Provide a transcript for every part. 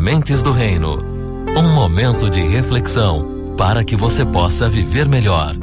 Sementes do Reino. Um momento de reflexão para que você possa viver melhor.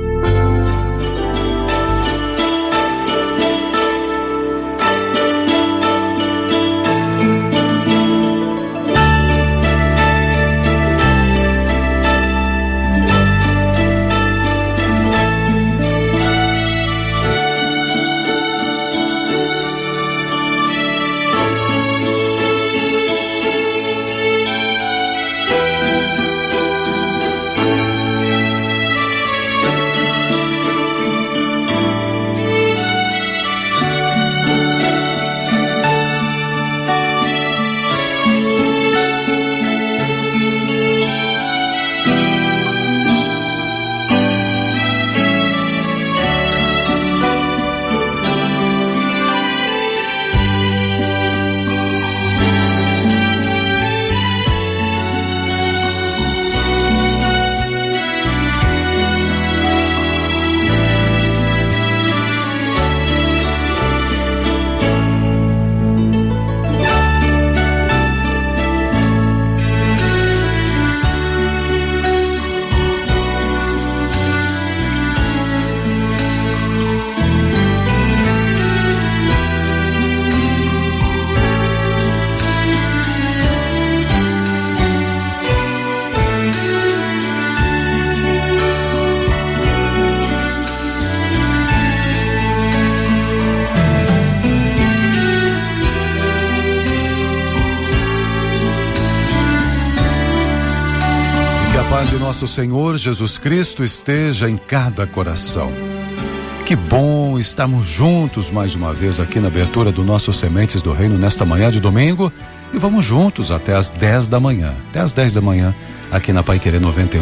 De nosso Senhor Jesus Cristo esteja em cada coração. Que bom estarmos juntos mais uma vez aqui na abertura do nosso Sementes do Reino nesta manhã de domingo, e vamos juntos até as 10 da manhã, até as 10 da manhã aqui na Paiquerê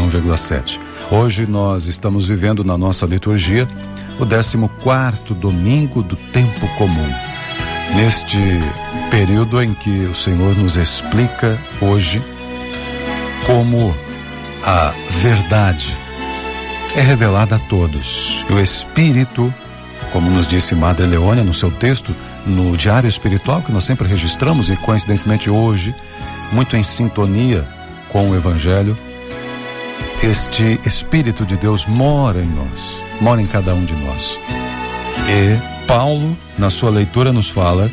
91,7. Hoje nós estamos vivendo na nossa liturgia o 14º domingo do tempo comum. Neste período em que o Senhor nos explica hoje como a verdade é revelada a todos. E o Espírito, como nos disse Madre Leônia no seu texto, no diário espiritual que nós sempre registramos, e coincidentemente hoje, muito em sintonia com o Evangelho, este Espírito de Deus mora em nós, mora em cada um de nós. E Paulo, na sua leitura, nos fala: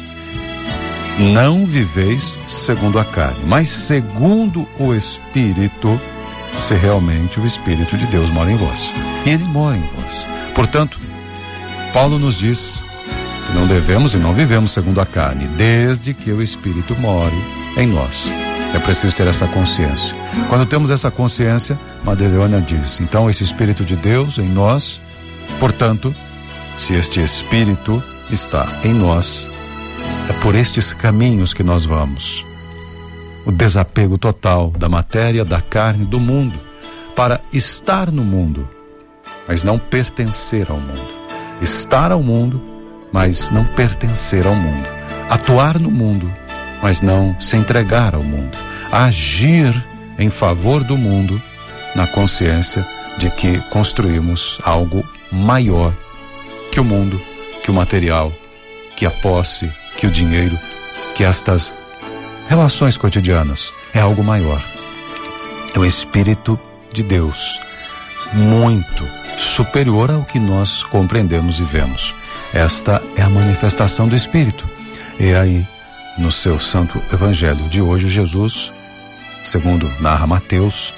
não viveis segundo a carne, mas segundo o Espírito, se realmente o Espírito de Deus mora em vós. E Ele mora em vós. Portanto, Paulo nos diz que não devemos e não vivemos segundo a carne, desde que o Espírito more em nós. É preciso ter essa consciência. Quando temos essa consciência, Madre Leônia diz: então esse Espírito de Deus em nós, portanto, se este Espírito está em nós, é por estes caminhos que nós vamos. O desapego total da matéria, da carne, do mundo, para estar no mundo, mas não pertencer ao mundo. Estar ao mundo, mas não pertencer ao mundo. Atuar no mundo, mas não se entregar ao mundo. Agir em favor do mundo, na consciência de que construímos algo maior que o mundo, que o material, que a posse, que o dinheiro, que estas relações cotidianas. É algo maior. É o Espírito de Deus, muito superior ao que nós compreendemos e vemos. Esta é a manifestação do Espírito. E aí, no seu santo evangelho de hoje, Jesus, segundo narra Mateus,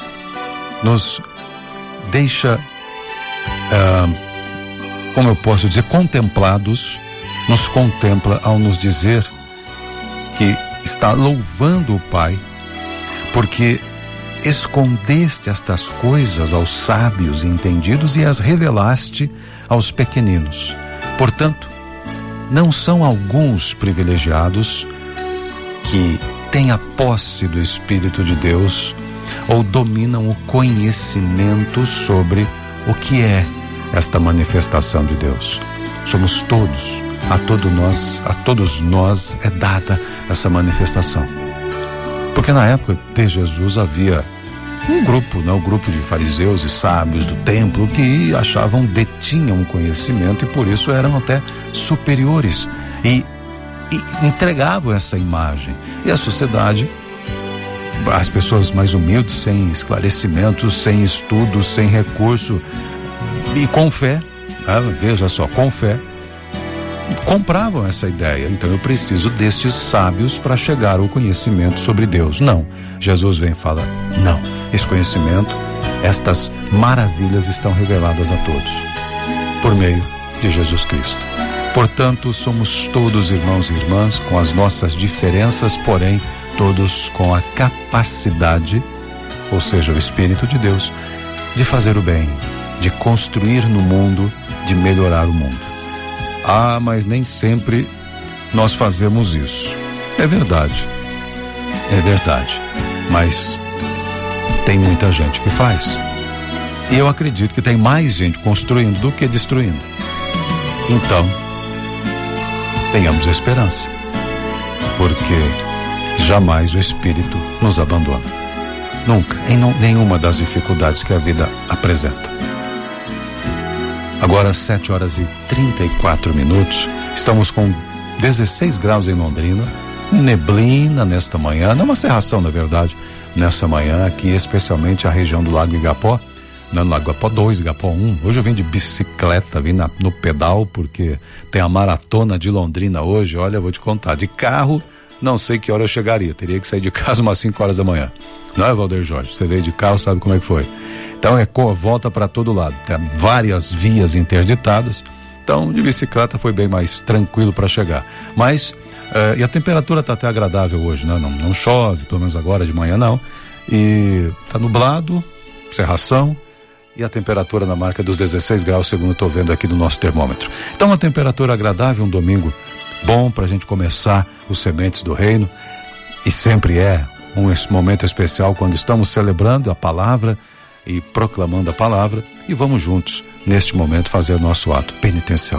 nos deixa, como eu posso dizer, contemplados, nos contempla ao nos dizer que está louvando o Pai, porque escondeste estas coisas aos sábios e entendidos e as revelaste aos pequeninos. Portanto, não são alguns privilegiados que têm a posse do Espírito de Deus ou dominam o conhecimento sobre o que é esta manifestação de Deus. Somos todos. A todos nós é dada essa manifestação. Porque na época de Jesus havia um grupo, o grupo de fariseus e sábios do templo que detinham o conhecimento e por isso eram até superiores e entregavam essa imagem. E a sociedade as pessoas mais humildes, sem esclarecimentos, sem estudos, sem recurso e com fé, veja só, com fé, compravam essa ideia. Então eu preciso destes sábios para chegar ao conhecimento sobre Deus. Não, Jesus vem e fala, não, esse conhecimento, estas maravilhas estão reveladas a todos por meio de Jesus Cristo. Portanto, somos todos irmãos e irmãs com as nossas diferenças, porém todos com a capacidade, ou seja, o Espírito de Deus, de fazer o bem, de construir no mundo, de melhorar o mundo. Mas nem sempre nós fazemos isso. É verdade, mas tem muita gente que faz. E eu acredito que tem mais gente construindo do que destruindo. Então, tenhamos esperança, porque jamais o Espírito nos abandona. Nunca, em nenhuma das dificuldades que a vida apresenta. Agora 7h34, estamos com 16 graus em Londrina, neblina nesta manhã, não uma cerração na verdade, nessa manhã aqui, especialmente a região do Lago Igapó, no Lago Igapó 2, Igapó 1. Hoje eu vim de bicicleta, vim no pedal, porque tem a maratona de Londrina hoje. Olha, eu vou te contar, de carro, não sei que hora eu chegaria, teria que sair de casa umas 5 horas da manhã. Não é, Valdeir Jorge? Você veio de carro, sabe como é que foi. Então volta para todo lado, tem várias vias interditadas, então de bicicleta foi bem mais tranquilo para chegar. Mas, e a temperatura está até agradável hoje, né? Não chove, pelo menos agora de manhã não, e está nublado, cerração, e a temperatura na marca dos 16 graus, segundo estou vendo aqui no nosso termômetro. Então uma temperatura agradável, um domingo bom para a gente começar os Sementes do Reino, e sempre é um momento especial quando estamos celebrando a palavra e proclamando a palavra, e vamos juntos neste momento fazer o nosso ato penitencial.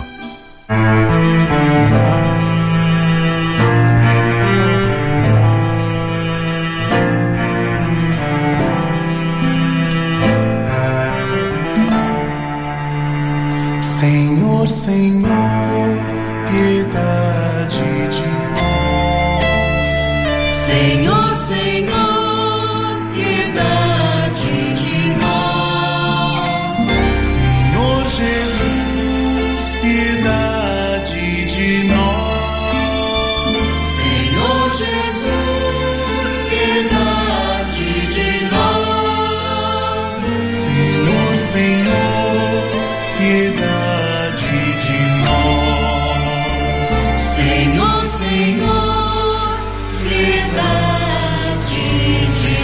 Senhor, Senhor, piedade de nós. Senhor, Senhor, piedade de nós. Senhor Jesus, piedade de nós. Senhor Jesus, piedade de nós. Senhor, Senhor, piedade de nós. Senhor, Senhor, piedade de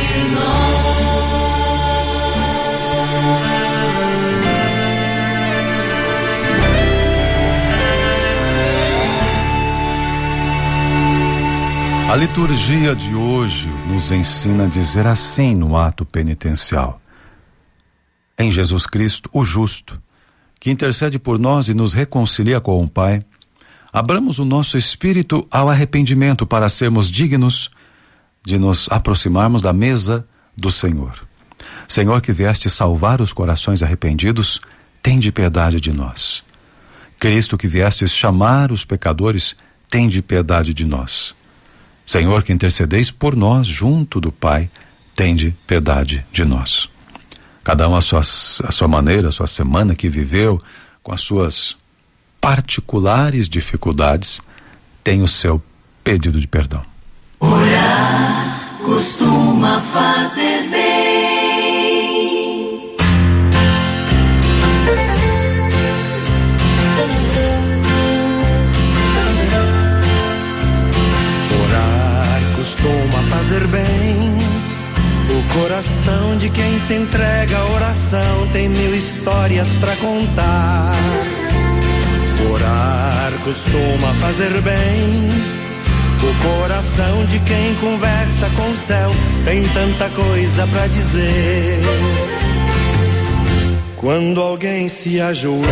A liturgia de hoje nos ensina a dizer assim no ato penitencial: em Jesus Cristo, o justo, que intercede por nós e nos reconcilia com o Pai, abramos o nosso espírito ao arrependimento para sermos dignos de nos aproximarmos da mesa do Senhor. Senhor, que vieste salvar os corações arrependidos, tende piedade de nós. Cristo, que viestes chamar os pecadores, tende piedade de nós. Senhor, que intercedeis por nós junto do Pai, tende piedade de nós. Cada um a sua maneira, a sua semana que viveu, com as suas particulares dificuldades, tem o seu pedido de perdão. Orar costuma fazer bem. Orar costuma fazer bem. O coração de quem se entrega à oração tem 1000 histórias pra contar. Orar costuma fazer bem. O coração de quem conversa com o céu tem tanta coisa pra dizer. Quando alguém se ajoelha,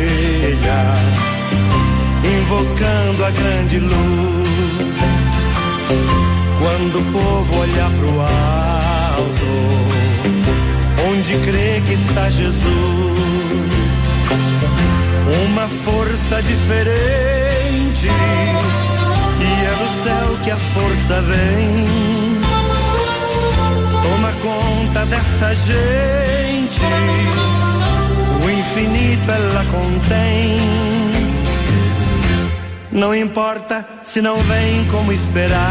invocando a grande luz, quando o povo olha pro alto, onde crê que está Jesus, uma força diferente, e é do céu que a força vem. conta dessa gente, o infinito ela contém. Não importa se não vem como esperava,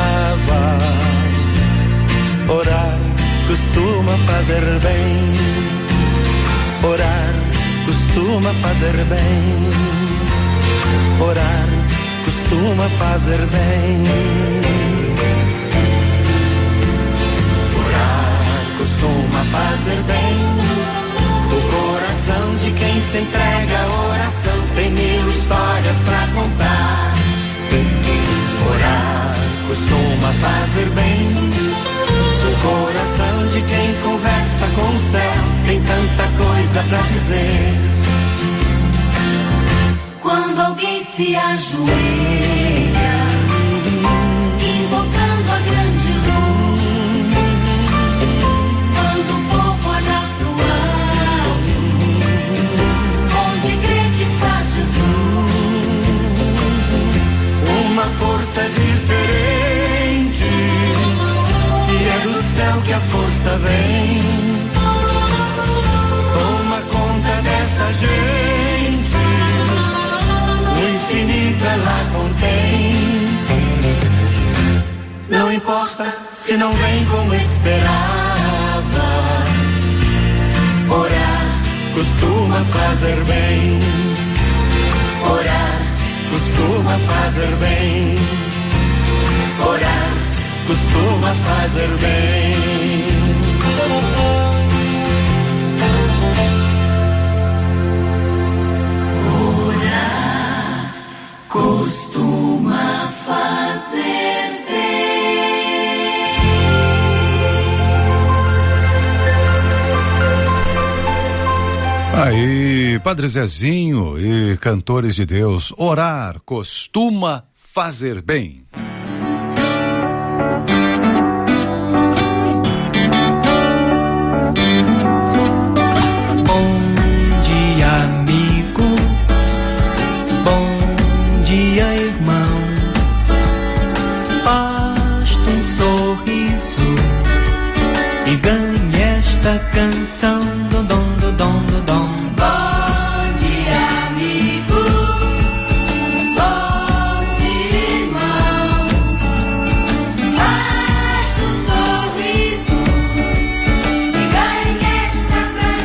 orar costuma fazer bem. Orar costuma fazer bem. Orar costuma fazer bem. Orar costuma fazer bem. O coração de quem se entrega à oração tem 1000 histórias pra contar. Orar costuma fazer bem. O coração de quem conversa com o céu tem tanta coisa pra dizer. Quando alguém se ajoelha, invocando a grande luz, quando o povo olha pro alto, onde crê que está Jesus, uma força diferente, e é do céu que a força vem. Toma conta dessa gente, o infinito ela contém. Não importa se não vem como esperava, orar costuma fazer bem. Orar costuma fazer bem. Orar costuma fazer bem. orar costuma fazer bem. Aí, Padre Zezinho e cantores de Deus, orar costuma fazer bem. Bom dia, amigo. Bom dia, irmão. Basta um sorriso e ganhe esta canção. Dom, dom, dom, dom, dom. Bom dia, amigo. Bom dia, irmão. Basta um sorriso e ganhe esta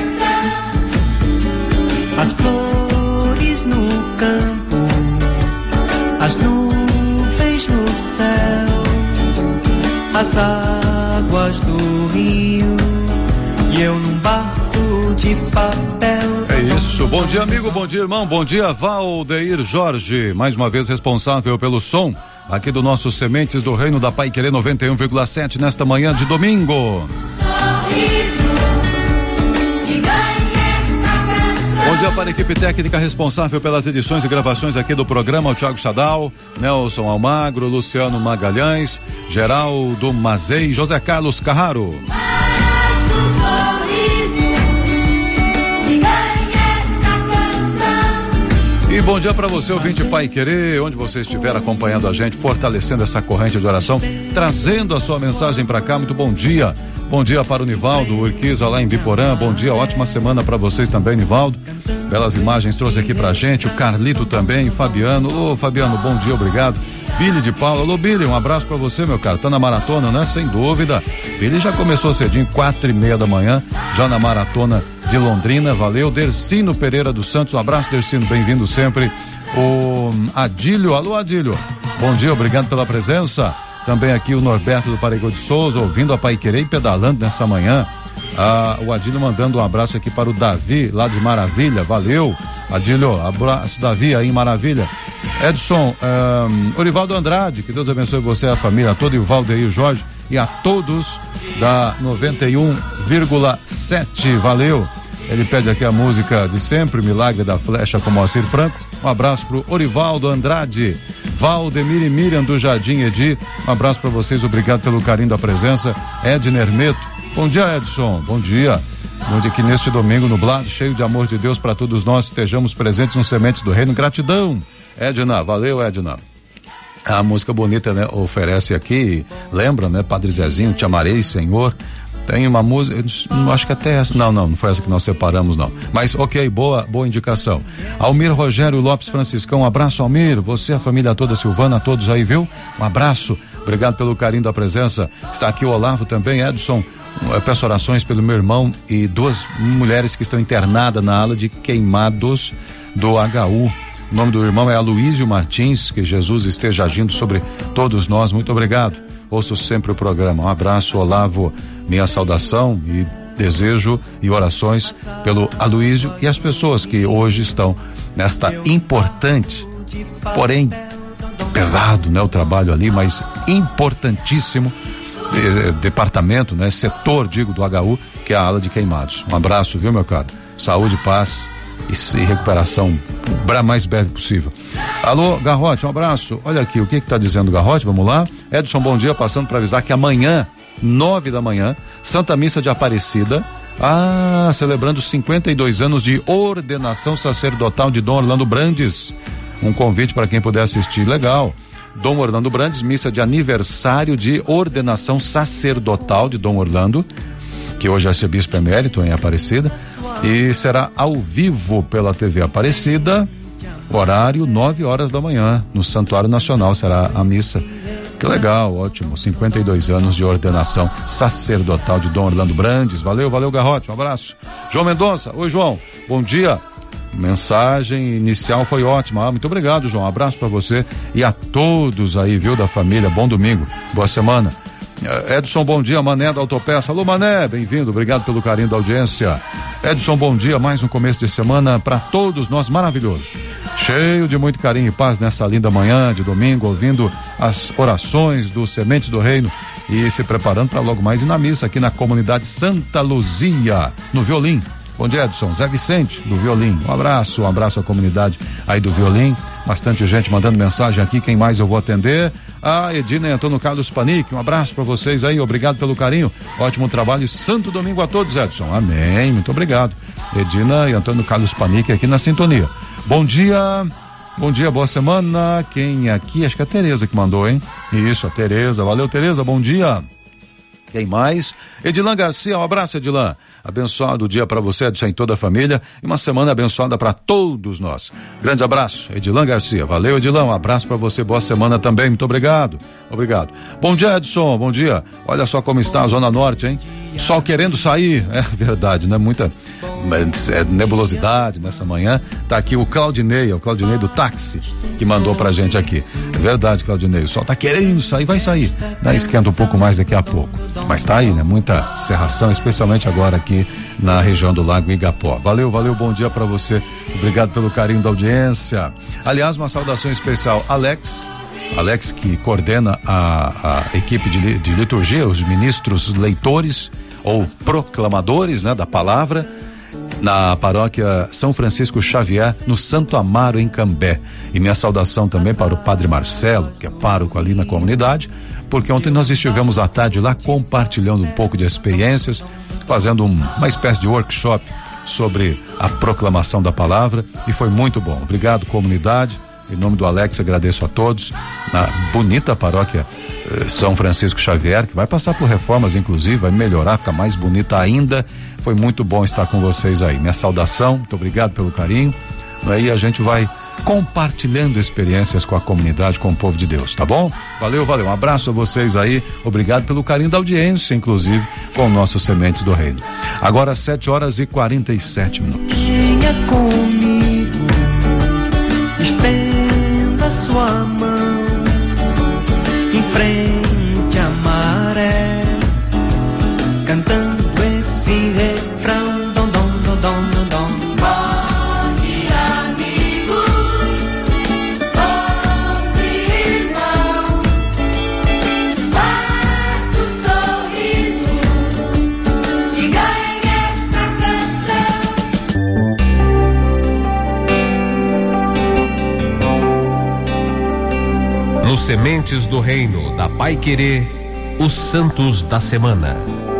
canção. As flores no campo, as nuvens no céu, as águas do rio e eu num barco de papel. É isso, bom dia amigo, bom dia irmão, bom dia Valdeir Jorge, mais uma vez responsável pelo som aqui do nosso Sementes do Reino da Paiquerê 91,7 nesta manhã de domingo. Sorriso e ganhe esta canção. Bom dia para a equipe técnica responsável pelas edições e gravações aqui do programa, o Thiago Sadal, Nelson Almagro, Luciano Magalhães, Geraldo Mazei, José Carlos Carraro. Basta um sorriso e ganhe esta canção. E bom dia para você, ouvinte Paiquerê, onde você estiver acompanhando a gente, fortalecendo essa corrente de oração, trazendo a sua mensagem para cá, muito bom dia. Bom dia para o Nivaldo Urquiza lá em Biporã, bom dia, ótima semana para vocês também, Nivaldo. Belas imagens trouxe aqui pra gente, o Carlito também, Fabiano. Ô Fabiano, bom dia, obrigado. Billy de Paula, alô Billy, um abraço pra você, meu cara, tá na maratona, né? Sem dúvida. Billy já começou cedinho, 4:30 da manhã, já na maratona de Londrina, valeu. Dercino Pereira dos Santos, um abraço Dercino, bem-vindo sempre. O Adílio, alô Adílio, bom dia, obrigado pela presença. Também aqui o Norberto do Paregô de Souza, ouvindo a Paiquerê e pedalando nessa manhã. O Adílio mandando um abraço aqui para o Davi, lá de Maravilha, valeu. Adílio, abraço Davi aí em Maravilha. Edson, Orivaldo Andrade, que Deus abençoe você e a família toda, e o Valdeir Jorge e a todos da 91,7, valeu. Ele pede aqui a música de sempre, Milagre da Flecha, com Moacir Franco. Um abraço pro Orivaldo Andrade, Valdemir e Miriam do Jardim Edi, um abraço para vocês, obrigado pelo carinho da presença. Edner Meto, bom dia Edson, bom dia. Bom dia, que neste domingo nublado, cheio de amor de Deus para todos nós, estejamos presentes no Sementes do Reino, gratidão. Edna, valeu Edna. A música bonita, né, oferece aqui, lembra, né, Padre Zezinho, Te Amarei, Senhor. Tem uma música, acho que até essa, não foi essa que nós separamos não, mas ok, boa indicação. Almir Rogério Lopes Franciscão, um abraço Almir, você, a família toda Silvana, todos aí, viu? Um abraço, obrigado pelo carinho da presença. Está aqui o Olavo também, Edson, eu peço orações pelo meu irmão e 2 mulheres que estão internadas na ala de queimados do HU. O nome do irmão é Aloísio Martins, que Jesus esteja agindo sobre todos nós, muito obrigado. Ouço sempre o programa. Um abraço, Olavo, minha saudação e desejo e orações pelo Aloísio e as pessoas que hoje estão nesta importante, porém pesado, né, o trabalho ali, mas importantíssimo departamento, né, setor, digo, do HU, que é a ala de queimados. Um abraço, viu, meu caro? Saúde, paz e recuperação o mais breve possível. Alô, Garrote, um abraço. Olha aqui, o que tá dizendo o Garrote? Vamos lá. Edson, bom dia, passando para avisar que amanhã, 9 da manhã, Santa Missa de Aparecida, celebrando 52 anos de ordenação sacerdotal de Dom Orlando Brandes. Um convite para quem puder assistir, legal. Dom Orlando Brandes, missa de aniversário de ordenação sacerdotal de Dom Orlando, que hoje é arcebispo emérito em Aparecida, e será ao vivo pela TV Aparecida, horário 9 horas da manhã, no Santuário Nacional será a missa. Que legal, ótimo, 52 anos de ordenação sacerdotal de Dom Orlando Brandes. Valeu, Garrote, um abraço. João Mendonça, oi João, bom dia. Mensagem inicial foi ótima, muito obrigado, João, um abraço para você e a todos aí, viu, da família, bom domingo, boa semana. Edson, bom dia, Mané da Autopeça. Alô, Mané, bem-vindo, obrigado pelo carinho da audiência. Edson, bom dia, mais um começo de semana para todos nós, maravilhoso, cheio de muito carinho e paz nessa linda manhã de domingo, ouvindo as orações dos Sementes do Reino e se preparando para logo mais ir na missa aqui na comunidade Santa Luzia, no Violim. Bom dia, Edson. Zé Vicente, do Violim. Um abraço à comunidade aí do Violim. Bastante gente mandando mensagem aqui. Quem mais eu vou atender? Edina e Antônio Carlos Panic. Um abraço para vocês aí. Obrigado pelo carinho. Ótimo trabalho e santo domingo a todos, Edson. Amém. Muito obrigado. Edina e Antônio Carlos Panic aqui na sintonia. Bom dia, boa semana. Quem aqui? Acho que é a Tereza que mandou, hein? Isso, a Tereza. Valeu, Tereza. Bom dia. Quem mais? Edilan Garcia, um abraço, Edilan. Abençoado dia para você, Edson, e toda a família, e uma semana abençoada para todos nós. Grande abraço, Edilan Garcia. Valeu, Edilan, um abraço para você, boa semana também, muito obrigado. Bom dia, Edson, bom dia. Olha só como está a Zona Norte, hein? Sol querendo sair, é verdade, né? Muita nebulosidade nessa manhã. Tá aqui o Claudinei do táxi, que mandou pra gente aqui. É verdade, Claudinei, o sol tá querendo sair, vai sair, né? Esquenta um pouco mais daqui a pouco, mas tá aí, né? Muita cerração, especialmente agora aqui na região do Lago Igapó. Valeu, bom dia pra você, obrigado pelo carinho da audiência. Aliás, uma saudação especial, Alex, que coordena a equipe de liturgia, os ministros leitores ou proclamadores, né, da palavra, na paróquia São Francisco Xavier, no Santo Amaro, em Cambé. E minha saudação também para o Padre Marcelo, que é pároco ali na comunidade, porque ontem nós estivemos à tarde lá compartilhando um pouco de experiências, fazendo uma espécie de workshop sobre a proclamação da palavra, e foi muito bom. Obrigado, comunidade. Em nome do Alex, agradeço a todos na bonita paróquia São Francisco Xavier, que vai passar por reformas, inclusive, vai melhorar, ficar mais bonita ainda. Foi muito bom estar com vocês aí. Minha saudação, muito obrigado pelo carinho. Aí a gente vai compartilhando experiências com a comunidade, com o povo de Deus, tá bom? Valeu. Um abraço a vocês aí. Obrigado pelo carinho da audiência, inclusive, com nossos Sementes do Reino. Agora 7h47. Venha comigo, estenda sua mão em frente à maré, cantando esse refrão, dom, dom, dom, dom, dom, dom. Bom dia, amigo. Bom dia, irmão. Basta um sorriso e ganhe esta canção. Nos Sementes do Reino da Paiquerê, os Santos da Semana.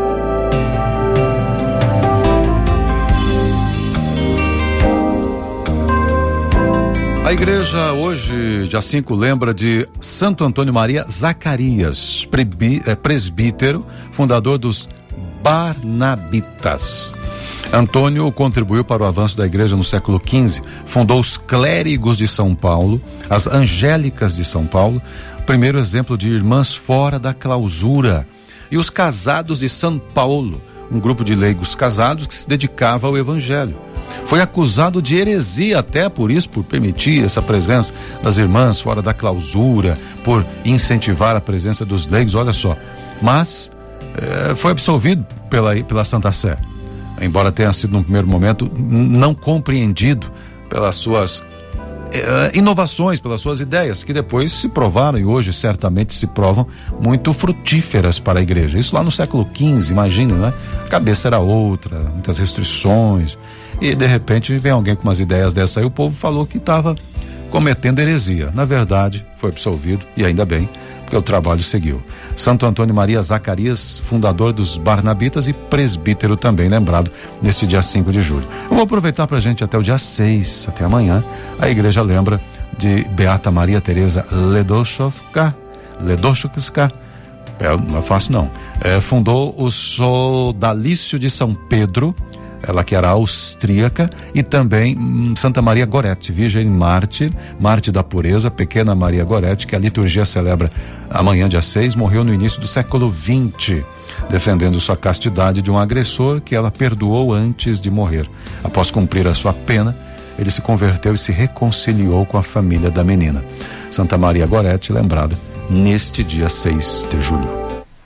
A igreja hoje, dia 5, lembra de Santo Antônio Maria Zacarias, presbítero, fundador dos Barnabitas. Antônio contribuiu para o avanço da igreja no século XV, fundou os Clérigos de São Paulo, as Angélicas de São Paulo, primeiro exemplo de irmãs fora da clausura, e os Casados de São Paulo, um grupo de leigos casados que se dedicava ao evangelho. Foi acusado de heresia até por isso, por permitir essa presença das irmãs fora da clausura, por incentivar a presença dos leigos, olha só. Mas foi absolvido pela Santa Sé, embora tenha sido num primeiro momento não compreendido pelas suas inovações, pelas suas ideias, que depois se provaram e hoje certamente se provam muito frutíferas para a igreja. Isso lá no século XV, imagine, né? A cabeça era outra, muitas restrições, e de repente vem alguém com umas ideias dessa aí, o povo falou que estava cometendo heresia. Na verdade, foi absolvido, e ainda bem, porque o trabalho seguiu. Santo Antônio Maria Zacarias, fundador dos Barnabitas e presbítero também, lembrado neste dia 5 de julho. Eu vou aproveitar pra gente até o dia 6, até amanhã. A igreja lembra de Beata Maria Teresa Ledóchowska, não é fácil não, fundou o Sodalício de São Pedro, ela que era austríaca, e também Santa Maria Goretti, virgem mártir da pureza, pequena Maria Goretti, que a liturgia celebra amanhã, dia 6, morreu no início do século XX, defendendo sua castidade de um agressor que ela perdoou antes de morrer. Após cumprir a sua pena, ele se converteu e se reconciliou com a família da menina. Santa Maria Goretti, lembrada neste dia 6 de julho.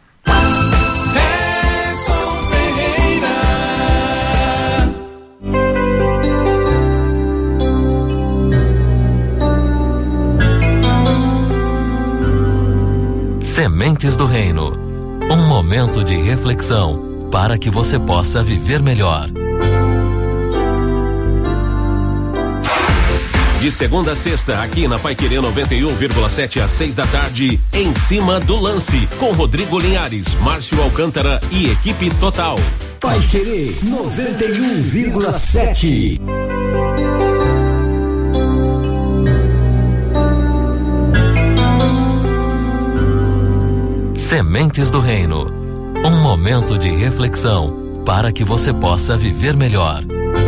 Sementes do Reino, um momento de reflexão para que você possa viver melhor. De segunda a sexta, aqui na Paiquerê 91,7 às 6 da tarde, Em Cima do Lance, com Rodrigo Linhares, Márcio Alcântara e equipe total. Paiquerê 91,7. Sementes do Reino, um momento de reflexão para que você possa viver melhor.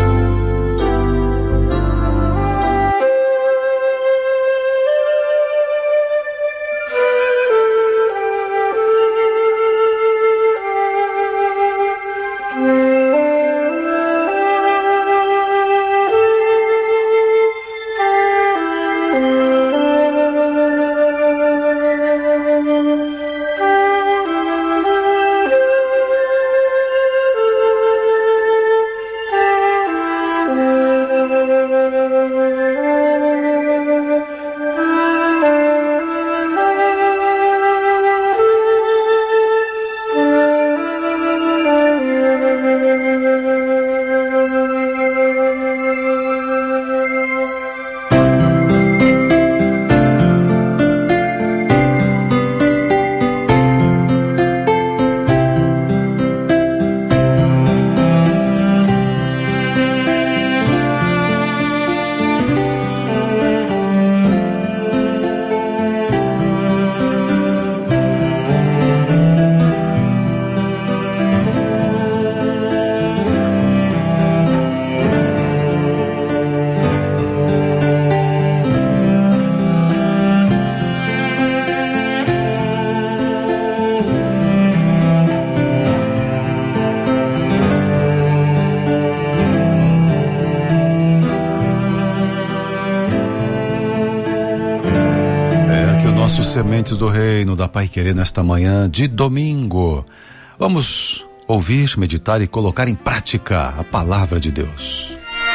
Sementes do Reino da Paiquerê nesta manhã de domingo. Vamos ouvir, meditar e colocar em prática a palavra de Deus.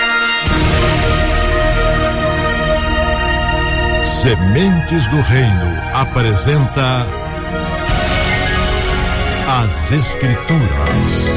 Sementes do Reino apresenta as Escrituras.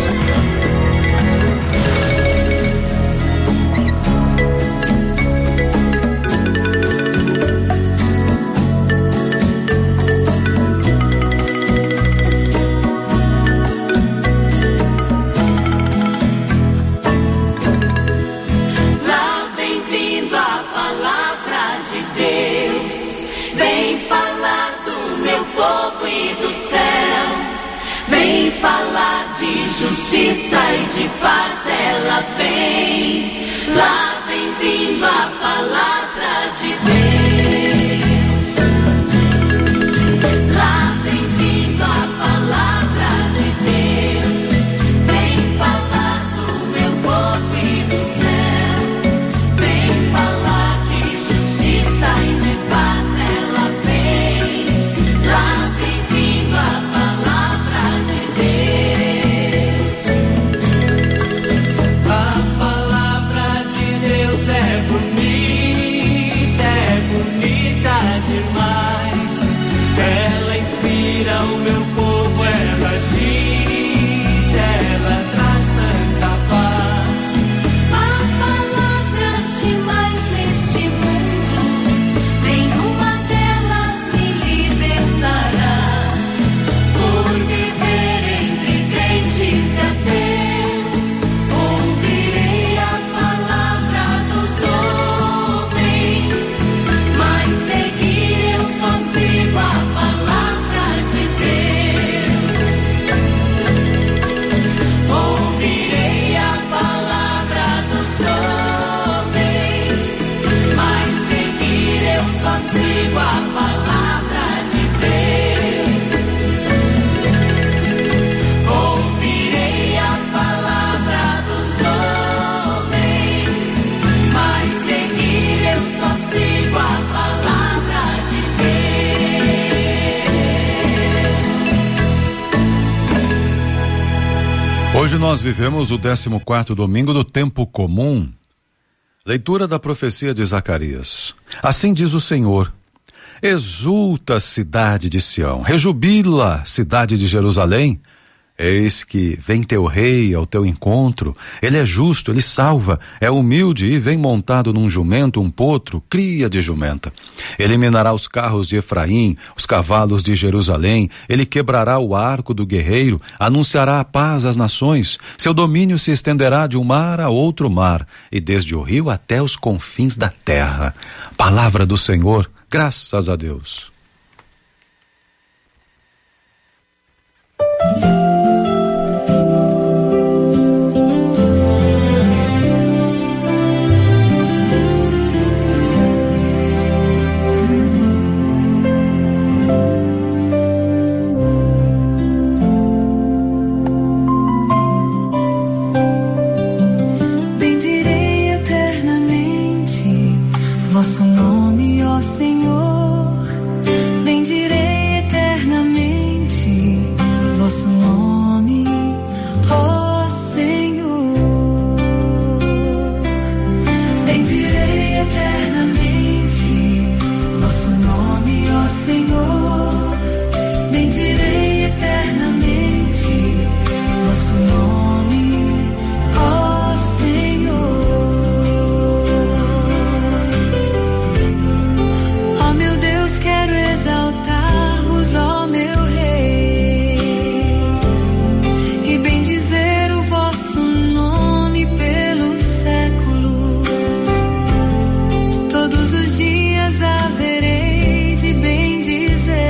Falar de justiça justiça e de paz ela vem. Lá vem vindo a palavra de Deus. Lá vem vindo a palavra de Deus. Vem falar do meu povo e do céu. Vem falar de justiça e de paz ela vem. Lá vem vindo a palavra de Deus. A palavra de Deus é bonita demais. Ela inspira o meu povo, ela agita, ela traz tanta paz. Há palavras demais neste mundo, nenhuma delas me libertará. Por viver entre crentes e ateus, ouvirei a palavra dos homens, mas seguir eu só sigo a palavra de Deus. Ouvirei a palavra dos homens, mas seguir eu só sigo a palavra de Deus. Ouvirei a palavra dos homens, mas seguir eu só sigo a palavra de Deus. Hoje nós vivemos o 14º domingo do tempo comum. Leitura da profecia de Zacarias. Assim diz o Senhor: exulta, cidade de Sião, rejubila, cidade de Jerusalém. Eis que vem teu rei ao teu encontro, ele é justo, ele salva, é humilde e vem montado num jumento, um potro, cria de jumenta. Eliminará os carros de Efraim, os cavalos de Jerusalém, ele quebrará o arco do guerreiro, anunciará a paz às nações, seu domínio se estenderá de um mar a outro mar, e desde o rio até os confins da terra. Palavra do Senhor, graças a Deus. Bendirei eternamente vosso nome, ó Senhor. Bendirei eternamente vosso nome, ó Senhor. Bendirei eternamente vosso nome, ó Senhor. Bendirei eternamente vosso nome, ó Senhor. Ó meu Deus, quero exaltar-vos, ó meu Rei, e bendizer o vosso nome pelos séculos. Todos os dias haverei de bendizer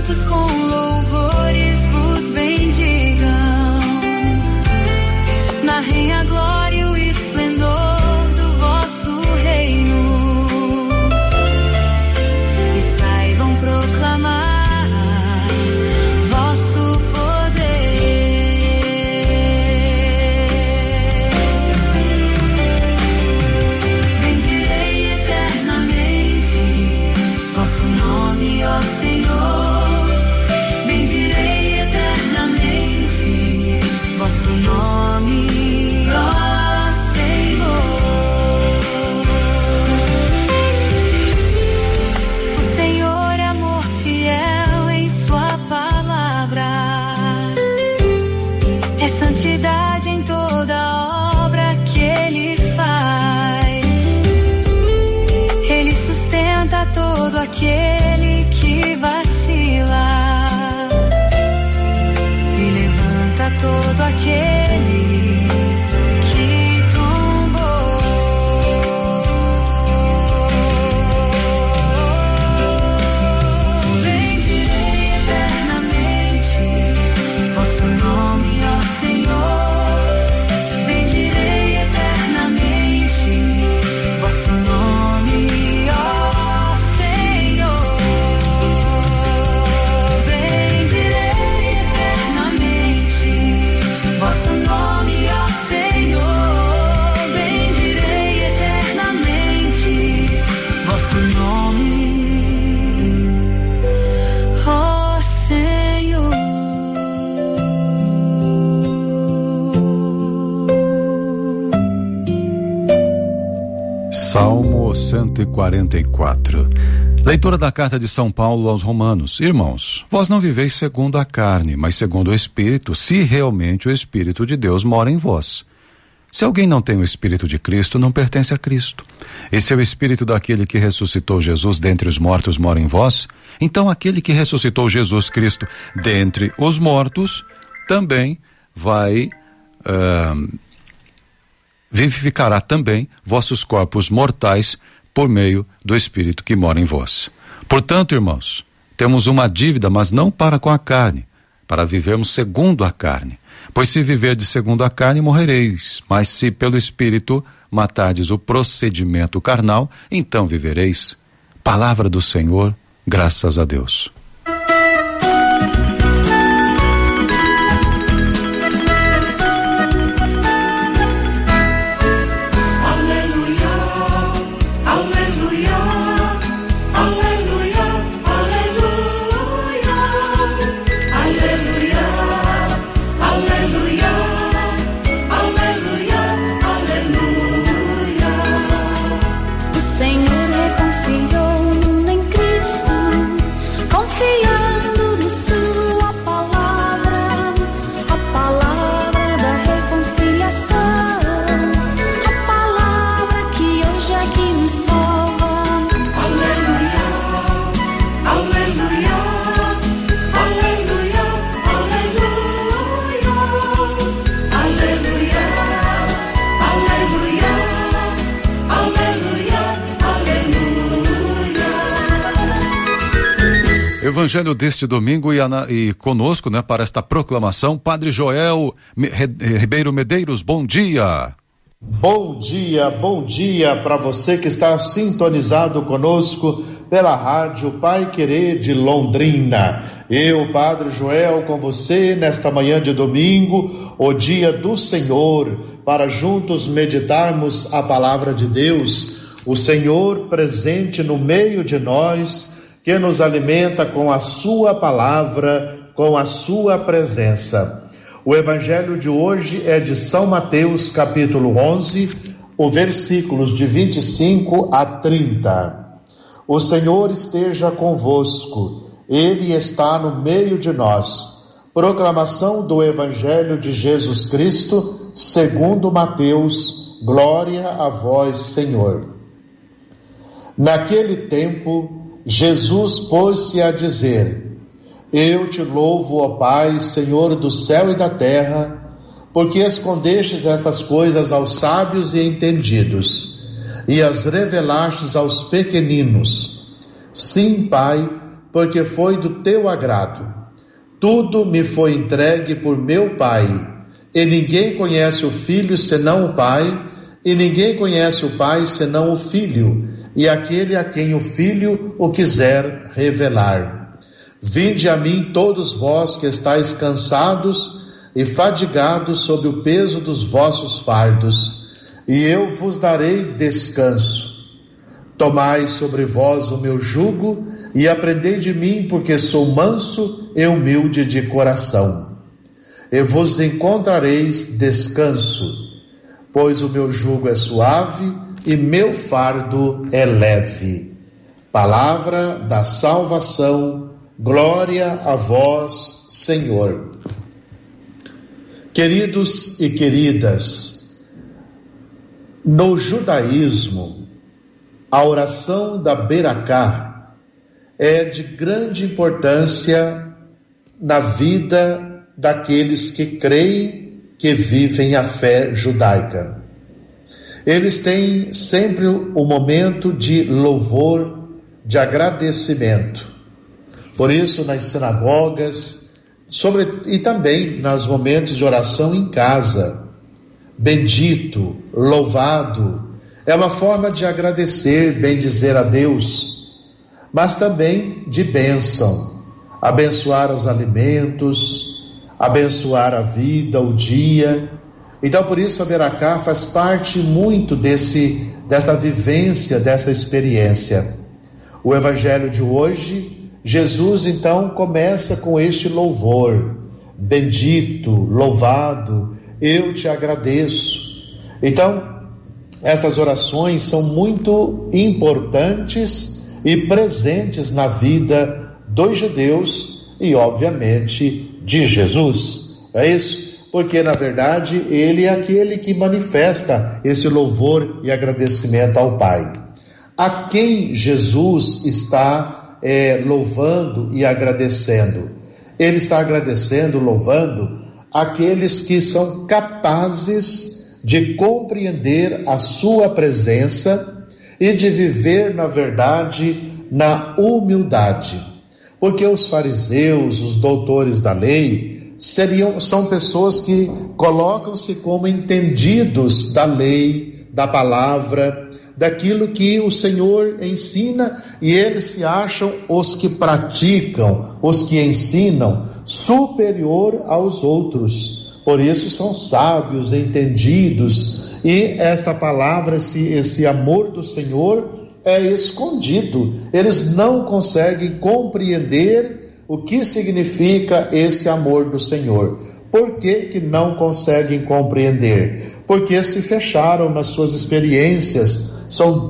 santos com louvores vos bendigam. Narrem a glória e o esplendor do vosso reino. E saibam proclamar vosso poder. Bendirei eternamente vosso nome, ó Senhor. Bendirei eternamente vosso nome, ó Senhor. O Senhor é amor fiel em sua palavra, é santidade em toda obra que ele faz. Ele sustenta todo aquele que vacila e levanta todo aquele que tombou. Bendirei eternamente vosso nome, ó Senhor. Bendirei eternamente vosso nome, ó Senhor. Bendirei eternamente vosso nome, ó Senhor. Bendirei eternamente vosso nome, ó Senhor. Salmo 144. Leitura da carta de São Paulo aos Romanos. Irmãos, vós não viveis segundo a carne, mas segundo o Espírito, se realmente o Espírito de Deus mora em vós. Se alguém não tem o Espírito de Cristo, não pertence a Cristo. E se o Espírito daquele que ressuscitou Jesus dentre os mortos mora em vós, então aquele que ressuscitou Jesus Cristo dentre os mortos também vai vivificará também vossos corpos mortais por meio do Espírito que mora em vós. Portanto, irmãos, temos uma dívida, mas não para com a carne, para vivermos segundo a carne. Pois se viverdes segundo a carne, morrereis, mas se pelo Espírito matardes o procedimento carnal, então vivereis. Palavra do Senhor, graças a Deus. Evangelho deste domingo e conosco, né, para esta proclamação, Padre Joel Ribeiro Medeiros, bom dia. Bom dia para você que está sintonizado conosco pela rádio Pai Querer de Londrina. Eu, Padre Joel, com você nesta manhã de domingo, o dia do Senhor, para juntos meditarmos a palavra de Deus, o Senhor presente no meio de nós, que nos alimenta com a sua palavra, com a sua presença. O evangelho de hoje é de São Mateus, capítulo 11, os versículos de 25 a 30. O Senhor esteja convosco, Ele está no meio de nós. Proclamação do evangelho de Jesus Cristo, segundo Mateus. Glória a vós, Senhor. Naquele tempo, Jesus pôs-se a dizer: Eu te louvo, ó Pai, Senhor do céu e da terra, porque escondestes estas coisas aos sábios e entendidos, e as revelastes aos pequeninos. Sim, Pai, porque foi do teu agrado. Tudo me foi entregue por meu Pai, e ninguém conhece o Filho senão o Pai, e ninguém conhece o Pai senão o Filho, e aquele a quem o Filho o quiser revelar. Vinde a mim todos vós que estáis cansados e fadigados sob o peso dos vossos fardos, e eu vos darei descanso. Tomai sobre vós o meu jugo e aprendei de mim, porque sou manso e humilde de coração. E vos encontrareis descanso, pois o meu jugo é suave e meu fardo é leve. Palavra da salvação, glória a vós, Senhor. Queridos e queridas, no judaísmo, a oração da Beracá é de grande importância na vida daqueles que creem, que vivem a fé judaica. Eles têm sempre o momento de louvor, de agradecimento. Por isso, nas sinagogas, e também nos momentos de oração em casa, bendito, louvado, é uma forma de agradecer, bendizer a Deus, mas também de bênção, abençoar os alimentos, abençoar a vida, o dia. Então, por isso, a Beracá faz parte muito desta vivência, desta experiência. O Evangelho de hoje, Jesus, então, começa com este louvor: bendito, louvado, eu te agradeço. Então, estas orações são muito importantes e presentes na vida dos judeus e, obviamente, de Jesus. É isso? Porque, na verdade, ele é aquele que manifesta esse louvor e agradecimento ao Pai. A quem Jesus está louvando e agradecendo? Ele está agradecendo, louvando aqueles que são capazes de compreender a sua presença e de viver, na verdade, na humildade. Porque os fariseus, os doutores da lei, são pessoas que colocam-se como entendidos da lei, da palavra, daquilo que o Senhor ensina, e eles se acham os que praticam, os que ensinam, superior aos outros. Por isso são sábios, entendidos, e esta palavra, esse amor do Senhor é escondido. Eles não conseguem compreender o que significa esse amor do Senhor. Por que não conseguem compreender? Porque se fecharam nas suas experiências, são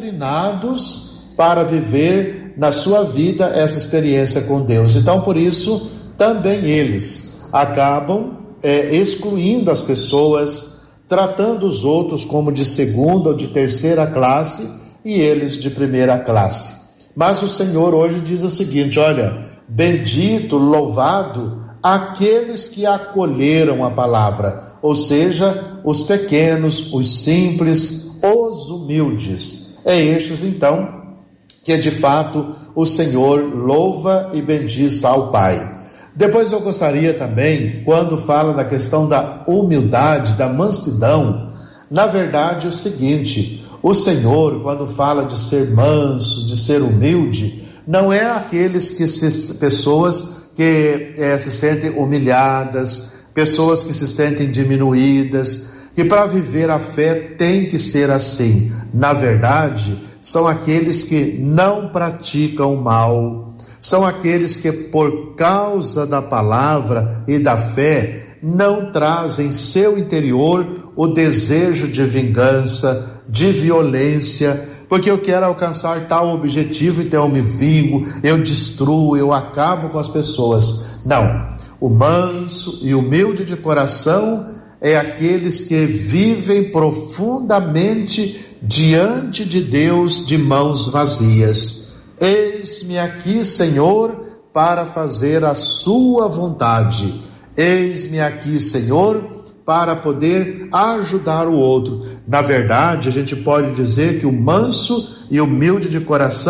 doutrinados para viver na sua vida essa experiência com Deus. Então, por isso, também eles acabam excluindo as pessoas, tratando os outros como de segunda ou de terceira classe e eles de primeira classe. Mas o Senhor hoje diz o seguinte: olha, bendito, louvado aqueles que acolheram a palavra, ou seja, os pequenos, os simples, os humildes. É estes então que de fato o Senhor louva e bendiz ao Pai. Depois eu gostaria também, quando fala da questão da humildade, da mansidão, na verdade é o seguinte: o Senhor, quando fala de ser manso, de ser humilde, não é aqueles pessoas que se sentem humilhadas, pessoas que se sentem diminuídas, que para viver a fé tem que ser assim. Na verdade, são aqueles que não praticam o mal, são aqueles que, por causa da palavra e da fé, não trazem em seu interior o desejo de vingança, de violência, porque eu quero alcançar tal objetivo, então eu me vingo, eu destruo, eu acabo com as pessoas. Não, o manso e humilde de coração é aqueles que vivem profundamente diante de Deus de mãos vazias. Eis-me aqui, Senhor, para fazer a sua vontade. Eis-me aqui, Senhor, para poder ajudar o outro. Na verdade, a gente pode dizer que o manso e humilde de coração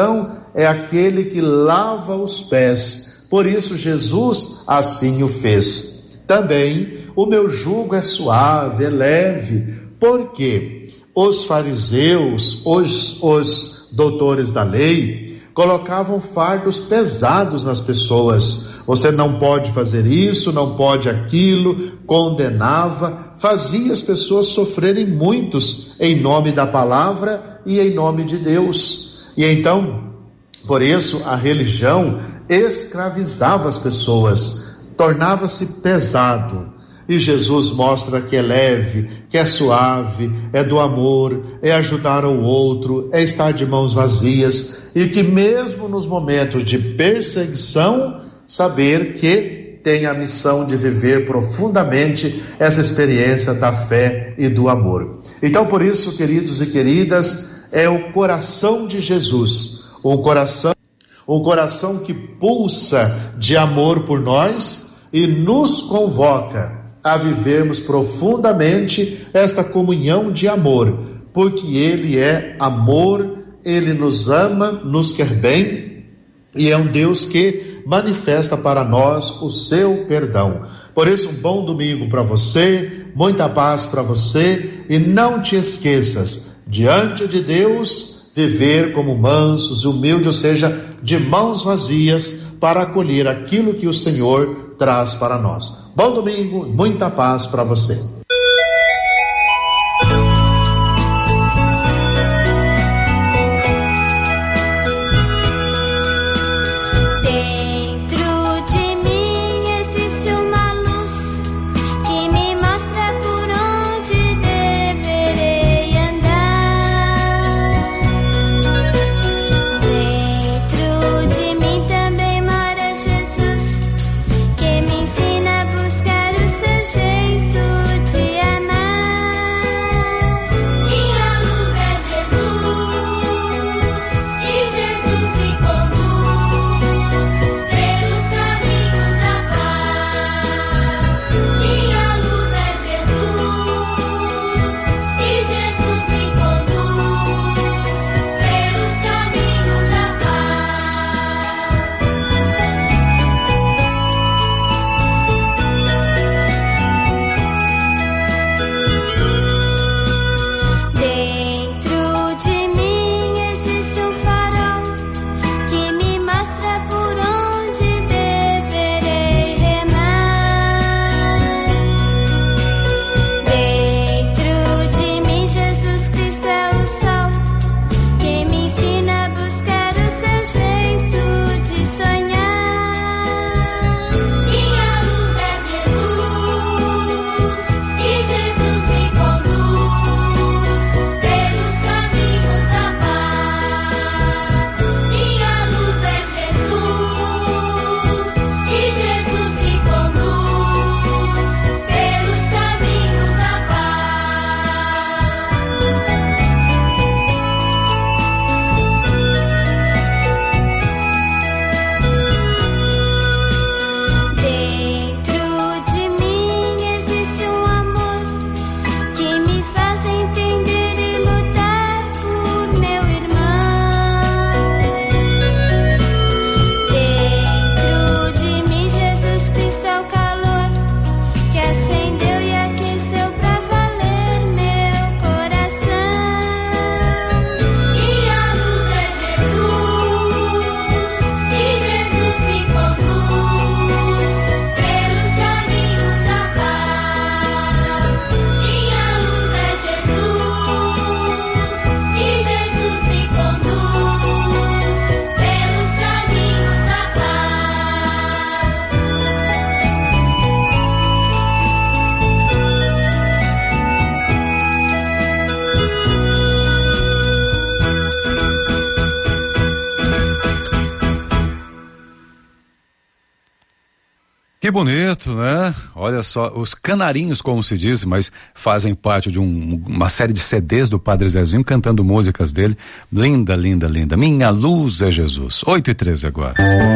é aquele que lava os pés. Por isso Jesus assim o fez. Também o meu jugo é suave, é leve, porque os fariseus, os doutores da lei, colocavam fardos pesados nas pessoas. Você não pode fazer isso, não pode aquilo, condenava, fazia as pessoas sofrerem muitos em nome da palavra e em nome de Deus. E então, por isso, a religião escravizava as pessoas, tornava-se pesado. E Jesus mostra que é leve, que é suave, é do amor, é ajudar o outro, é estar de mãos vazias, e que mesmo nos momentos de perseguição, saber que tem a missão de viver profundamente essa experiência da fé e do amor. Então, por isso, queridos e queridas, é o coração de Jesus, um coração que pulsa de amor por nós e nos convoca a vivermos profundamente esta comunhão de amor, porque Ele é amor, Ele nos ama, nos quer bem, e é um Deus que manifesta para nós o seu perdão. Por isso, um bom domingo para você, muita paz para você, e não te esqueças, diante de Deus, viver como mansos e humildes, ou seja, de mãos vazias, para acolher aquilo que o Senhor traz para nós. Bom domingo, muita paz para você. Que bonito, né? Olha só, os canarinhos, como se diz, mas fazem parte de uma série de CDs do Padre Zezinho, cantando músicas dele. Linda, linda, linda. Minha luz é Jesus. 8:13 agora.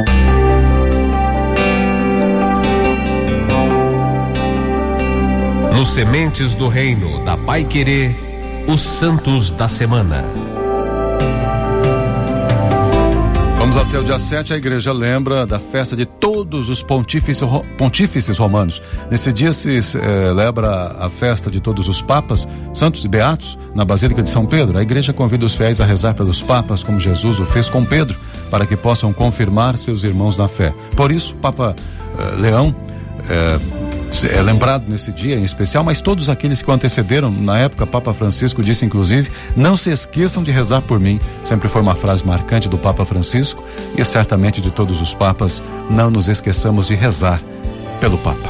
Nos Sementes do Reino da Pai Querer, os Santos da Semana. Vamos até o dia 7, a igreja lembra da festa de todos os pontífices romanos. Nesse dia se celebra a festa de todos os papas, santos e beatos, na Basílica de São Pedro. A igreja convida os fiéis a rezar pelos papas, como Jesus o fez com Pedro, para que possam confirmar seus irmãos na fé. Por isso, Papa Leão é lembrado nesse dia em especial, mas todos aqueles que o antecederam, na época, Papa Francisco disse inclusive: não se esqueçam de rezar por mim. Sempre foi uma frase marcante do Papa Francisco, e certamente de todos os papas, não nos esqueçamos de rezar pelo Papa.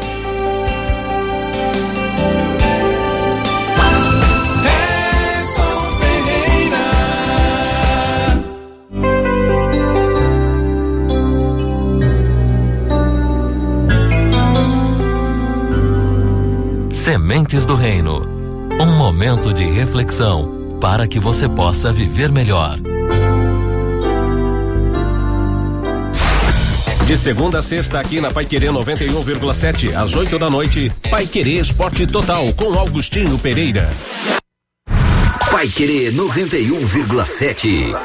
Sementes do Reino. Um momento de reflexão para que você possa viver melhor. De segunda a sexta aqui na Paiquerê 91,7 às 8 da noite, Paiquerê Esporte Total com Augustinho Pereira. Paiquerê 91,7.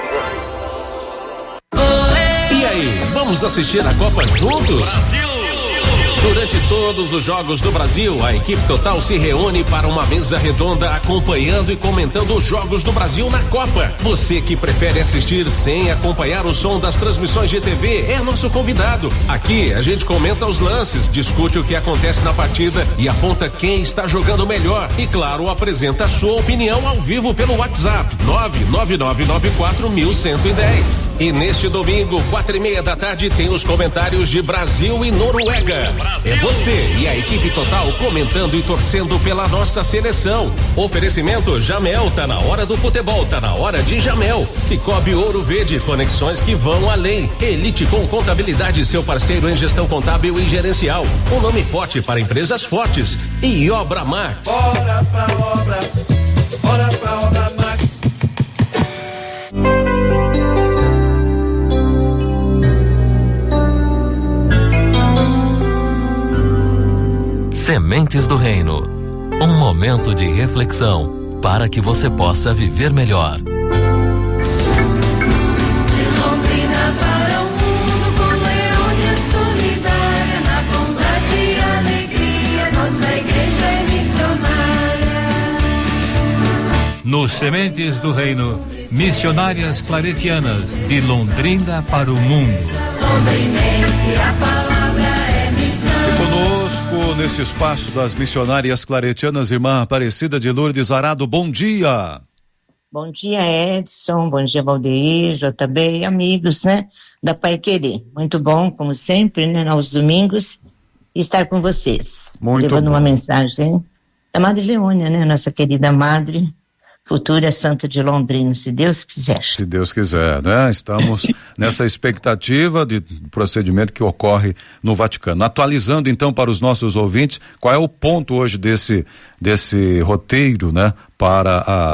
E aí, vamos assistir a Copa juntos? Durante todos os jogos do Brasil, a equipe total se reúne para uma mesa redonda acompanhando e comentando os jogos do Brasil na Copa. Você que prefere assistir sem acompanhar o som das transmissões de TV é nosso convidado. Aqui a gente comenta os lances, discute o que acontece na partida e aponta quem está jogando melhor. E claro, apresenta a sua opinião ao vivo pelo WhatsApp 999941110. E neste domingo, 4:30 da tarde, tem os comentários de Brasil e Noruega. É você e a equipe total comentando e torcendo pela nossa seleção. Oferecimento Jamel, tá na hora do futebol, tá na hora de Jamel. Cicobi Ouro Verde, conexões que vão além. Elite com Contabilidade, seu parceiro em gestão contábil e gerencial. Um nome forte para empresas fortes. E Obra Max. Bora pra obra Max. Sementes do Reino. Um momento de reflexão para que você possa viver melhor. De Londrina para o mundo, com Leônia solidária, na bondade e alegria, nossa igreja é missionária. Nos Sementes do Reino, missionárias claretianas, de Londrina para o mundo. Londrinense, a palavra é missão. Conosco neste espaço das missionárias claretianas, irmã Aparecida de Lourdes Arado, bom dia. Bom dia, Edson, bom dia, Valdeir, JB, amigos, né, da Paiquerê. Muito bom, como sempre, né, aos domingos, estar com vocês. Muito levando bom. Uma mensagem da Madre Leônia, né, nossa querida Madre, futura Santa de Londrina, se Deus quiser. Se Deus quiser, né? Estamos nessa expectativa de procedimento que ocorre no Vaticano. Atualizando então para os nossos ouvintes, qual é o ponto hoje desse roteiro, né, para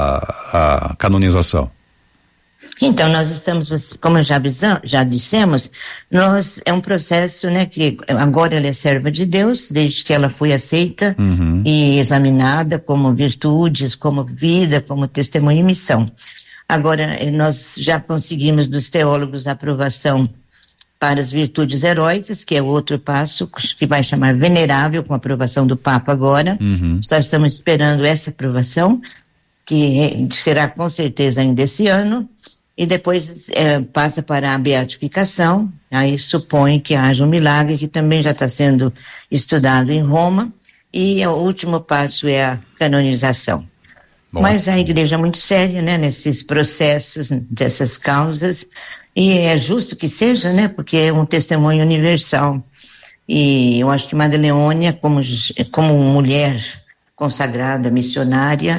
a canonização? Então, nós estamos, como já dissemos, é um processo, né, que agora ela é serva de Deus, desde que ela foi aceita e examinada como virtudes, como vida, como testemunho e missão. Agora, nós já conseguimos dos teólogos a aprovação para as virtudes heróicas, que é outro passo, que vai chamar venerável, com a aprovação do Papa agora. Nós estamos esperando essa aprovação, que será com certeza ainda esse ano. E depois passa para a beatificação, aí supõe que haja um milagre, que também já está sendo estudado em Roma, e o último passo é a canonização. Bom. Mas a igreja é muito séria, né, nesses processos, dessas causas, e é justo que seja, né, porque é um testemunho universal. E eu acho que Madre Leônia, como mulher consagrada, missionária,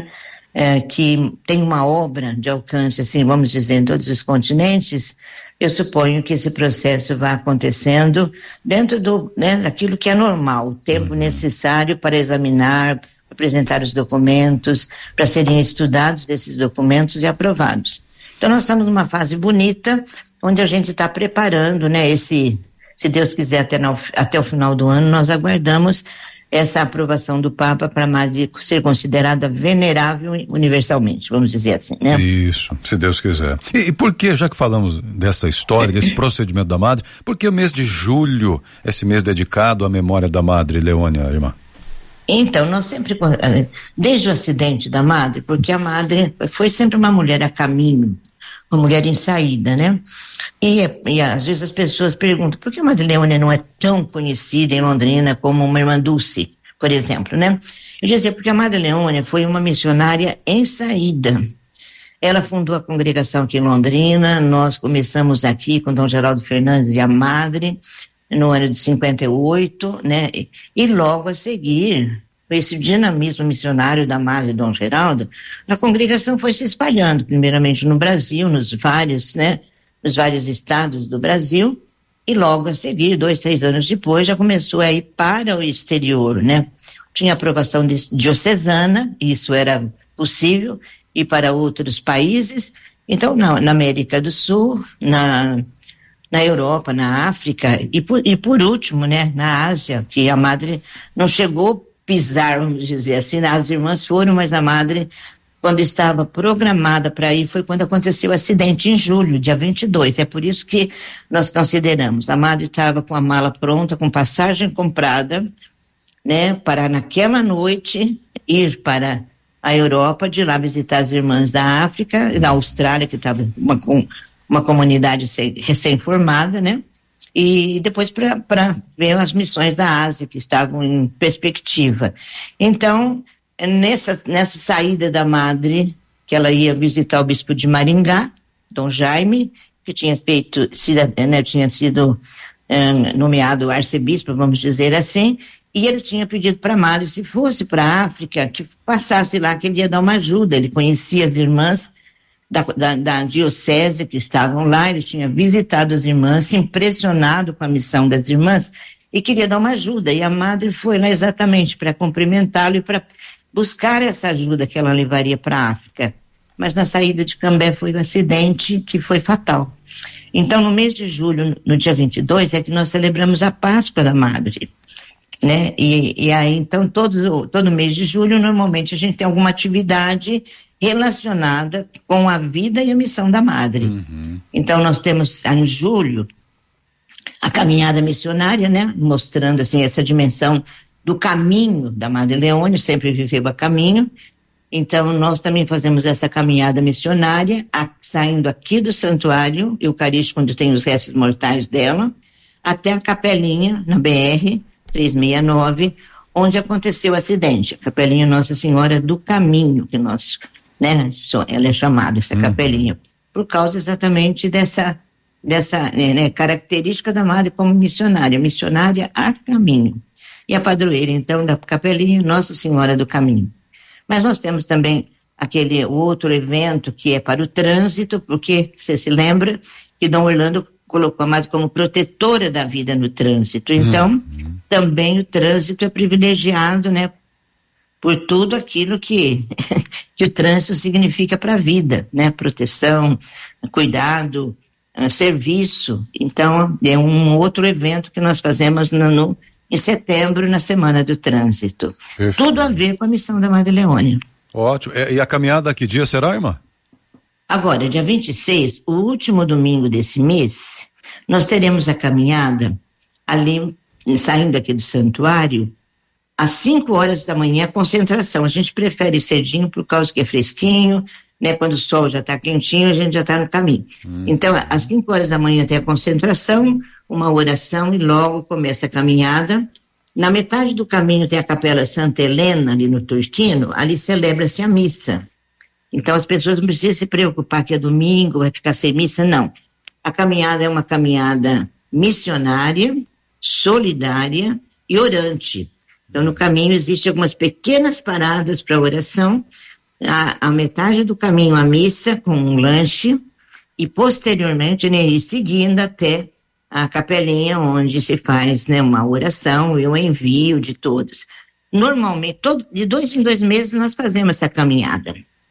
que tem uma obra de alcance, assim, vamos dizer, em todos os continentes, eu suponho que esse processo vai acontecendo dentro daquilo que é normal, o tempo necessário para examinar, apresentar os documentos, para serem estudados desses documentos e aprovados. Então nós estamos numa fase bonita, onde a gente está preparando, né, se Deus quiser até o final do ano, nós aguardamos essa aprovação do Papa para a Madre ser considerada venerável universalmente, vamos dizer assim, né? Isso, se Deus quiser. E por que, já que falamos dessa história, desse procedimento da Madre, por que o mês de julho, esse mês dedicado à memória da Madre Leônia, irmã? Então, nós sempre, desde o acidente da Madre, porque a Madre foi sempre uma mulher a caminho, uma mulher em saída, né? E às vezes as pessoas perguntam, por que a Madre Leônia não é tão conhecida em Londrina como uma irmã Dulce, por exemplo, né? Eu dizia, porque a Madre Leônia foi uma missionária em saída. Ela fundou a congregação aqui em Londrina, nós começamos aqui com Dom Geraldo Fernandes e a Madre, no ano de 58, né? E logo a seguir, com esse dinamismo missionário da Madre Dom Geraldo, a congregação foi se espalhando, primeiramente no Brasil, nos vários estados do Brasil, e logo a seguir, 2, 3 anos depois, já começou a ir para o exterior, né? Tinha aprovação diocesana, isso era possível, e para outros países. Então, na América do Sul, na Europa, na África e por último, né, na Ásia, que a Madre não chegou a pisar, vamos dizer assim, as irmãs foram, mas a Madre, quando estava programada para ir, foi quando aconteceu o acidente em julho, dia 22, é por isso que nós consideramos, a Madre estava com a mala pronta, com passagem comprada, né, para naquela noite ir para a Europa, de lá visitar as irmãs da África, da Austrália, que estava uma comunidade recém-formada, né? E depois para ver as missões da Ásia que estavam em perspectiva. Então, nessa saída da Madre, que ela ia visitar o bispo de Maringá, Dom Jaime, que tinha sido nomeado arcebispo, vamos dizer assim, e ele tinha pedido para a Madre, se fosse para a África, que passasse lá, que ele ia dar uma ajuda. Ele conhecia as irmãs da diocese que estavam lá, ele tinha visitado as irmãs, se impressionado com a missão das irmãs e queria dar uma ajuda, e a Madre foi lá exatamente para cumprimentá-lo e para buscar essa ajuda que ela levaria para a África. Mas na saída de Cambé foi um acidente que foi fatal. Então, no mês de julho, no dia 22, é que nós celebramos a Páscoa da Madre, né? E aí, então, todo mês de julho, normalmente a gente tem alguma atividade relacionada com a vida e a missão da Madre. Uhum. Então, nós temos em julho a caminhada missionária, né? Mostrando, assim, essa dimensão do caminho da Madre Leônia, sempre viveu a caminho. Então, nós também fazemos essa caminhada missionária, saindo aqui do santuário eucarístico, onde tem os restos mortais dela, até a capelinha, na BR 369, onde aconteceu o acidente. A capelinha Nossa Senhora do Caminho, que nós, né, ela é chamada, essa capelinha, por causa exatamente dessa característica da Madre como missionária a caminho. E a padroeira, então, da capelinha Nossa Senhora do Caminho. Mas nós temos também aquele outro evento que é para o trânsito, porque você se lembra que Dom Orlando colocou a Madre como protetora da vida no trânsito. Então, também o trânsito é privilegiado, né, por tudo aquilo que o trânsito significa para a vida, né, proteção, cuidado, serviço. Então, é um outro evento que nós fazemos em setembro, na Semana do Trânsito. Perfeito. Tudo a ver com a missão da Madre Leônia. Ótimo. E a caminhada, que dia será, irmã? Agora, dia 26, o último domingo desse mês, nós teremos a caminhada ali, saindo aqui do santuário, às 5 horas da manhã, a concentração. A gente prefere cedinho por causa que é fresquinho, né? Quando o sol já está quentinho, a gente já está no caminho. Então, às 5 horas da manhã tem a concentração, uma oração e logo começa a caminhada. Na metade do caminho tem a Capela Santa Helena, ali no Turquino, ali celebra-se a missa. Então as pessoas não precisam se preocupar que é domingo, vai ficar sem missa, não. A caminhada é uma caminhada missionária, solidária e orante. Então no caminho existem algumas pequenas paradas para oração, a metade do caminho a missa com um lanche e posteriormente, né, ir seguindo até a capelinha onde se faz, né, uma oração e o envio de todos. Normalmente, de 2 em 2 meses nós fazemos essa caminhada.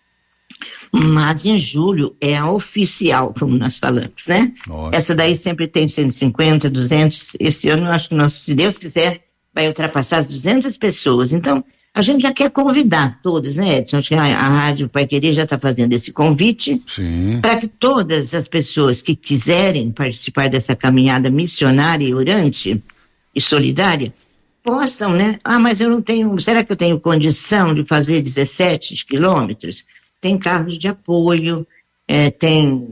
Mas em julho é a oficial, como nós falamos, né? Nossa. Essa daí sempre tem 150, 200. Esse ano eu acho que nós, se Deus quiser, vai ultrapassar as 200 pessoas. Então, a gente já quer convidar todos, né, Edson? Acho que a Rádio Pai Querer já está fazendo esse convite para que todas as pessoas que quiserem participar dessa caminhada missionária e orante e solidária possam, né? Mas eu não tenho, será que eu tenho condição de fazer 17 quilômetros? Tem carros de apoio, tem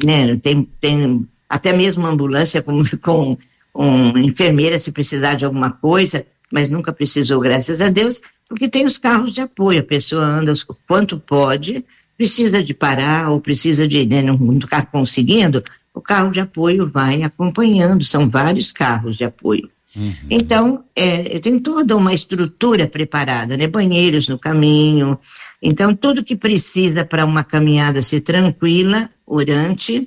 até mesmo ambulância com enfermeira se precisar de alguma coisa, mas nunca precisou, graças a Deus, porque tem os carros de apoio, a pessoa anda o quanto pode, precisa de parar ou precisa de, né, não está conseguindo, o carro de apoio vai acompanhando, são vários carros de apoio. Então, tem toda uma estrutura preparada, né? Banheiros no caminho, então tudo que precisa para uma caminhada ser tranquila, orante,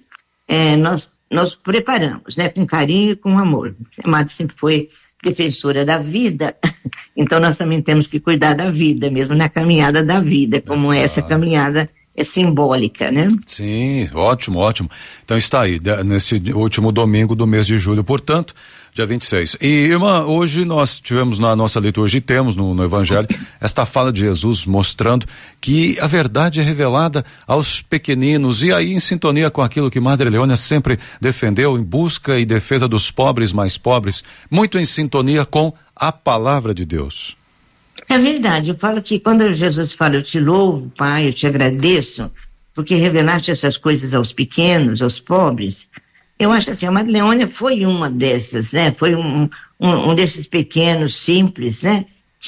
nós preparamos, né? Com carinho e com amor. A Madre sempre foi defensora da vida, então nós também temos que cuidar da vida, mesmo na caminhada da vida, como essa caminhada é simbólica, né? Sim, ótimo. Então está aí, nesse último domingo do mês de julho, portanto, dia 26. E, irmã, hoje nós tivemos na nossa liturgia, temos no Evangelho, esta fala de Jesus mostrando que a verdade é revelada aos pequeninos, e aí em sintonia com aquilo que Madre Leônia sempre defendeu, em busca e defesa dos pobres mais pobres, muito em sintonia com a palavra de Deus. É verdade, eu falo que quando Jesus fala, eu te louvo, Pai, eu te agradeço, porque revelaste essas coisas aos pequenos, aos pobres. Eu acho assim, a Madre Leônia foi uma dessas, né? Foi um desses pequenos, simples, né?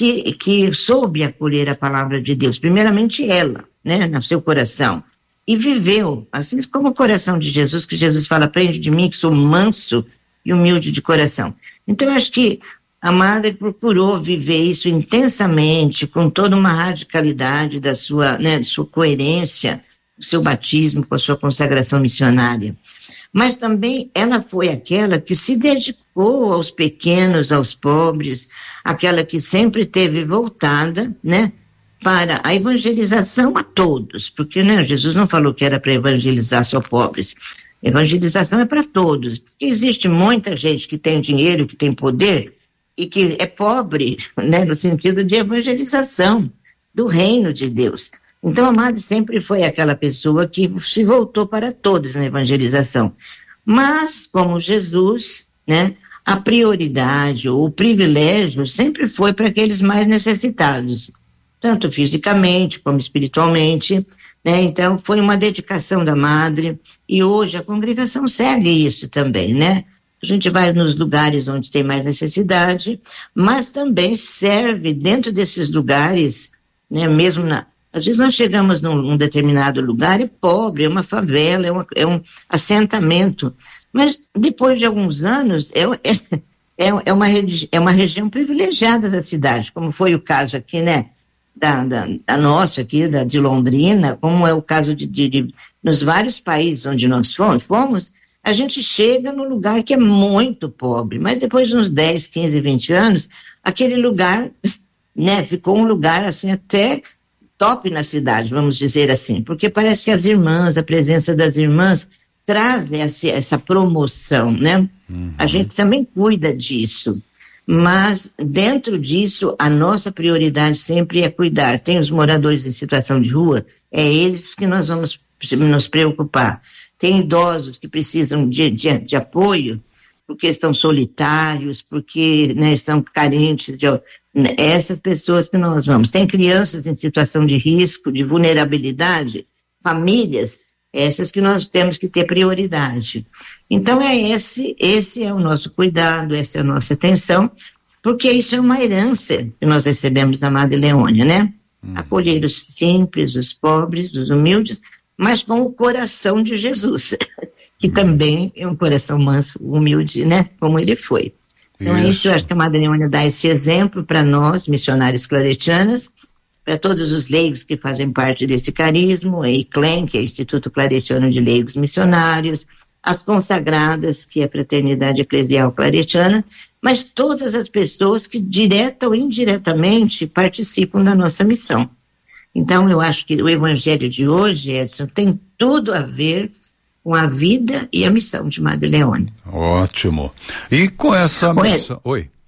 Que soube acolher a palavra de Deus, primeiramente ela, né? No seu coração, e viveu, assim como o coração de Jesus, que Jesus fala, aprende de mim que sou manso e humilde de coração. Então eu acho que a Madre procurou viver isso intensamente, com toda uma radicalidade da sua, né, de sua coerência, do seu batismo, com a sua consagração missionária. Mas também ela foi aquela que se dedicou aos pequenos, aos pobres, aquela que sempre teve voltada, né, para a evangelização a todos, porque, né, Jesus não falou que era para evangelizar só pobres. Evangelização é para todos, porque existe muita gente que tem dinheiro, que tem poder, e que é pobre, né, no sentido de evangelização do reino de Deus. Então a Madre sempre foi aquela pessoa que se voltou para todos na evangelização. Mas, como Jesus, né, a prioridade ou o privilégio sempre foi para aqueles mais necessitados, tanto fisicamente como espiritualmente, né? Então foi uma dedicação da Madre, e hoje a congregação segue isso também, né? A gente vai nos lugares onde tem mais necessidade, mas também serve dentro desses lugares, né, mesmo às vezes nós chegamos num determinado lugar, é pobre, é uma favela, é um assentamento, mas depois de alguns anos é uma região privilegiada da cidade, como foi o caso aqui, né, da nossa aqui, de Londrina, como é o caso nos vários países onde nós fomos, a gente chega num lugar que é muito pobre, mas depois de uns 10, 15, 20 anos, aquele lugar, né, ficou um lugar assim até top na cidade, vamos dizer assim, porque parece que as irmãs, a presença das irmãs traz essa promoção, né? A gente também cuida disso, mas dentro disso a nossa prioridade sempre é cuidar. Tem os moradores em situação de rua, é eles que nós vamos nos preocupar. Tem idosos que precisam de apoio, porque estão solitários, porque, né, estão carentes essas pessoas que nós vamos. Tem crianças em situação de risco, de vulnerabilidade, famílias, essas que nós temos que ter prioridade. Então esse é o nosso cuidado, essa é a nossa atenção, porque isso é uma herança que nós recebemos da Madre Leônia, né? Acolher os simples, os pobres, os humildes, mas com o coração de Jesus, que também é um coração manso, humilde, né? Como ele foi. Então isso, eu acho que a Madre Leônia dá esse exemplo para nós, missionárias claretianas, para todos os leigos que fazem parte desse carisma, a ICLEM, que é o Instituto Claretiano de Leigos Missionários, as consagradas, que é a Fraternidade Eclesial Claretiana, mas todas as pessoas que, direta ou indiretamente, participam da nossa missão. Então, eu acho que o Evangelho de hoje, Edson, tem tudo a ver com a vida e a missão de Madre Leônia. Ótimo. E com essa missão... Oi.